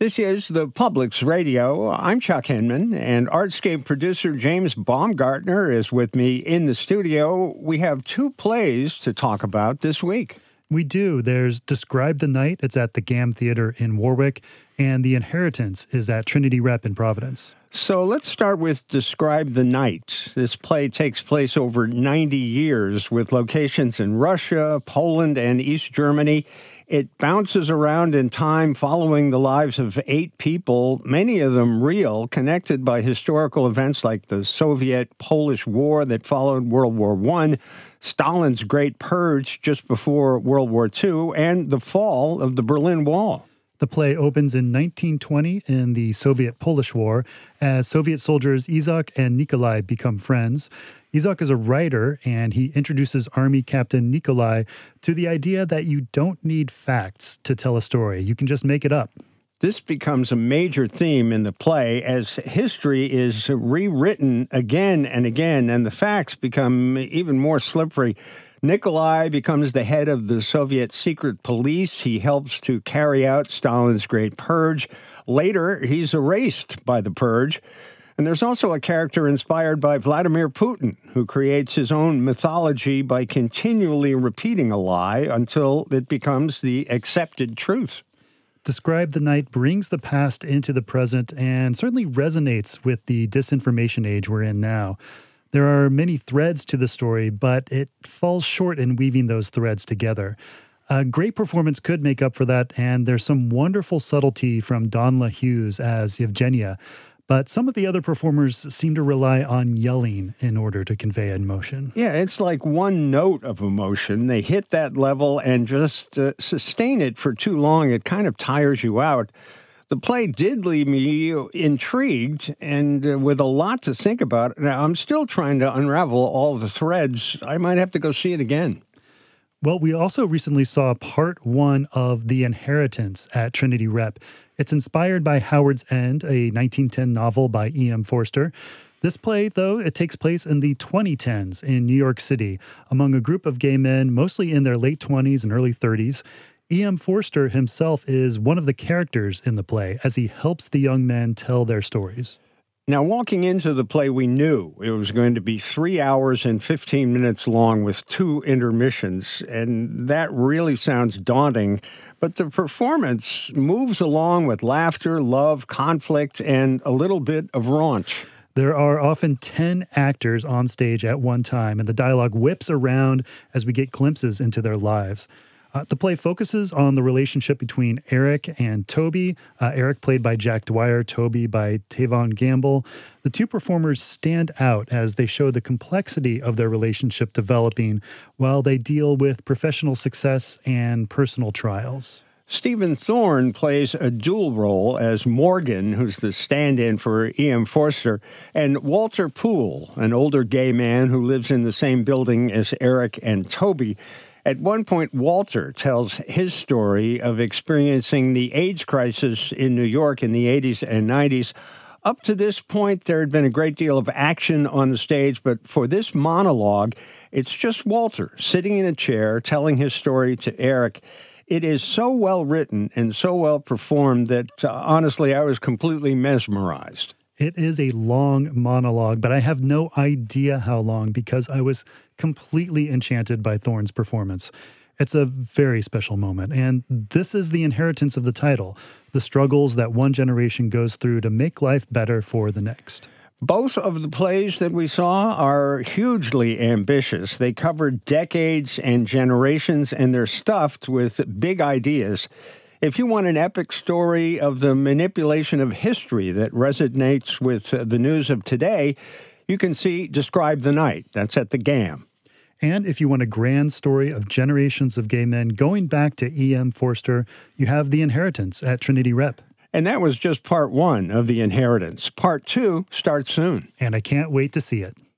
This is the Public's Radio. I'm Chuck Hinman, and Artscape producer James Baumgartner is with me in the studio. We have two plays to talk about this week. We do. There's Describe the Night. It's at the GAM Theater in Warwick, and The Inheritance is at Trinity Rep in Providence. So let's start with Describe the Night. This play takes place over 90 years with locations in Russia, Poland, and East Germany. It bounces around in time following the lives of 8 people, many of them real, connected by historical events like the Soviet-Polish War that followed World War I, Stalin's Great Purge just before World War II, and the fall of the Berlin Wall. The play opens in 1920 in the Soviet-Polish War as Soviet soldiers Izak and Nikolai become friends. Izak is a writer, and he introduces Army Captain Nikolai to the idea that you don't need facts to tell a story. You can just make it up. This becomes a major theme in the play as history is rewritten again and again, and the facts become even more slippery. Nikolai becomes the head of the Soviet secret police. He helps to carry out Stalin's Great Purge. Later, he's erased by the purge. And there's also a character inspired by Vladimir Putin, who creates his own mythology by continually repeating a lie until it becomes the accepted truth. Describe the Night brings the past into the present and certainly resonates with the disinformation age we're in now. There are many threads to the story, but it falls short in weaving those threads together. A great performance could make up for that, and there's some wonderful subtlety from Donla Hughes as Yevgenia, but some of the other performers seem to rely on yelling in order to convey emotion. Yeah, it's like one note of emotion. They hit that level and just sustain it for too long. It kind of tires you out. The play did leave me intrigued and with a lot to think about. Now, I'm still trying to unravel all the threads. I might have to go see it again. Well, we also recently saw part 1 of The Inheritance at Trinity Rep. It's inspired by Howard's End, a 1910 novel by E.M. Forster. This play, though, it takes place in the 2010s in New York City among a group of gay men, mostly in their late 20s and early 30s. E.M. Forster himself is one of the characters in the play as he helps the young men tell their stories. Now, walking into the play, we knew it was going to be 3 hours and 15 minutes long with 2 intermissions, and that really sounds daunting. But the performance moves along with laughter, love, conflict, and a little bit of raunch. There are often 10 actors on stage at one time, and the dialogue whips around as we get glimpses into their lives. The play focuses on the relationship between Eric and Toby. Eric played by Jack Dwyer, Toby by Tavon Gamble. The two performers stand out as they show the complexity of their relationship developing while they deal with professional success and personal trials. Stephen Thorne plays a dual role as Morgan, who's the stand-in for E.M. Forster, and Walter Poole, an older gay man who lives in the same building as Eric and Toby. At one point, Walter tells his story of experiencing the AIDS crisis in New York in the 80s and 90s. Up to this point, there had been a great deal of action on the stage, but for this monologue, it's just Walter sitting in a chair telling his story to Eric. It is so well written and so well performed that, honestly, I was completely mesmerized. It is a long monologue, but I have no idea how long because I was completely enchanted by Thorne's performance. It's a very special moment, and this is the inheritance of the title, the struggles that one generation goes through to make life better for the next. Both of the plays that we saw are hugely ambitious. They cover decades and generations, and they're stuffed with big ideas. If you want an epic story of the manipulation of history that resonates with the news of today, you can see Describe the Night. That's at the GAM. And if you want a grand story of generations of gay men going back to E.M. Forster, you have The Inheritance at Trinity Rep. And that was just part 1 of The Inheritance. Part 2 starts soon. And I can't wait to see it.